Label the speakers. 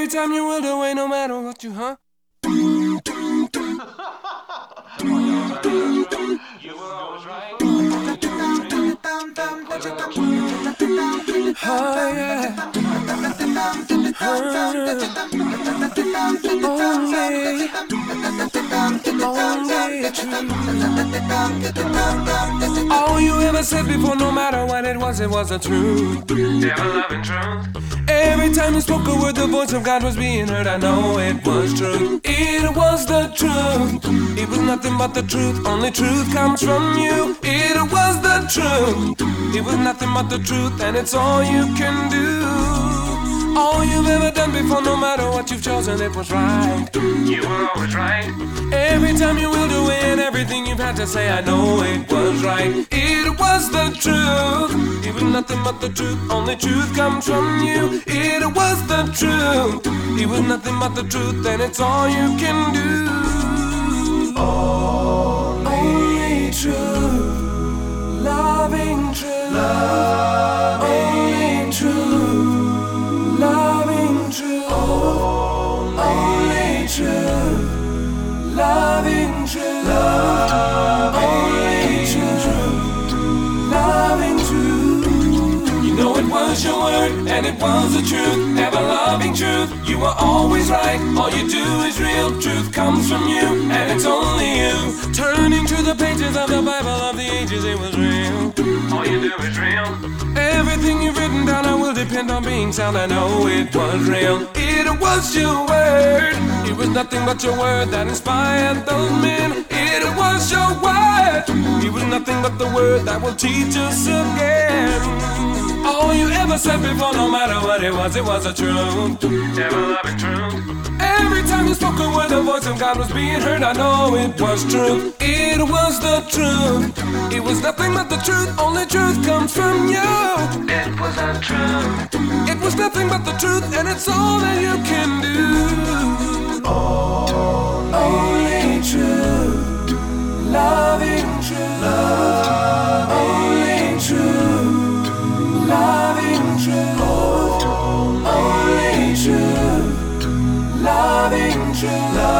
Speaker 1: Every time you wilt away, no matter what you, huh? You were always right. Oh yeah. Only true. All you ever said before, no matter what it was the truth. Ever loving truth. Every time you spoke a word, the voice of God was being heard. I know it was true. It was the truth. It was nothing but the truth. Only truth comes from you. It was the truth. It was nothing but the truth, and it's all you can do. All you've ever done before, no matter what you've chosen, it was right. You were always right. Every time you willed away and everything you've had to say, I know it was right. It was the truth. It was nothing but the truth. Only truth comes from you. It was the truth. It was nothing but the truth, and it's all you can do. Only truth. Loving truth. Only truth. Loving truth, only truth. Loving truth, only truth. Loving truth. You know it was your word and it was the truth. Ever loving truth. You were always right. All you do is real. Truth comes from you, and it's only you. Turning to the pages of the Bible of the ages, it was real. All you do is real. Everything you've written down, I will depend on being sound. I know it was real. It was your word. It was nothing but your word that inspired those men. It was your word. It was nothing but the word that will teach us again. All you ever said before, no matter what it was the truth. Ever loving truth. Every time you spoke a word, the voice of God was being heard. I know it was true. It was the truth. It was nothing but the truth. Only truth comes from you. It was the truth. It was nothing but the truth, and it's all that you can do. Only truth. Loving truth. Only truth. Loving truth. Only truth. Loving truth.